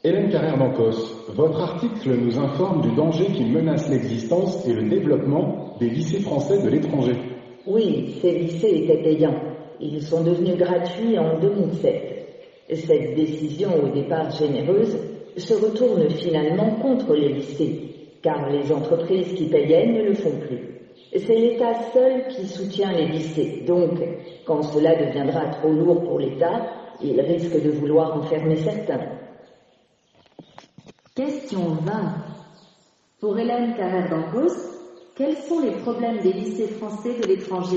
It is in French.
Hélène Carrère d'Ancos, votre article nous informe du danger qui menace l'existence et le développement des lycées français de l'étranger. Oui, ces lycées étaient payants. Ils sont devenus gratuits en 2007. Cette décision, au départ généreuse, se retourne finalement contre les lycées, car les entreprises qui payaient ne le font plus. C'est l'État seul qui soutient les lycées. Donc, quand cela deviendra trop lourd pour l'État, il risque de vouloir enfermer certains. Question 20. Pour Hélène Carrère d'Ancos, quels sont les problèmes des lycées français de l'étranger ?